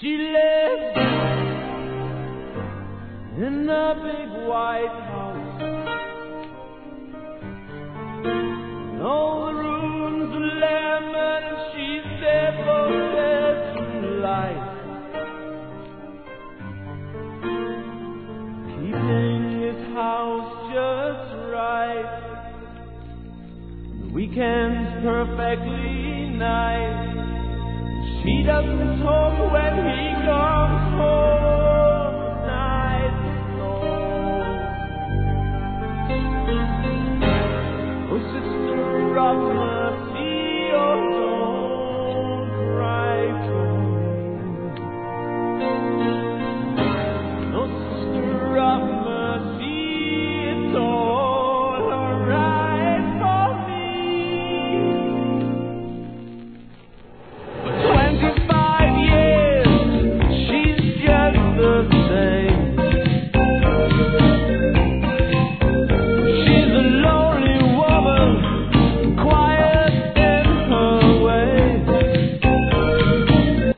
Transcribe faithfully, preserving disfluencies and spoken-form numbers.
She lives in a big white house, and all the rooms are lemon, and she's devoted to life, keeping this house just right. The weekend's perfectly nice. She doesn't talk when he comes home at night. Oh, oh Sister Rosamond.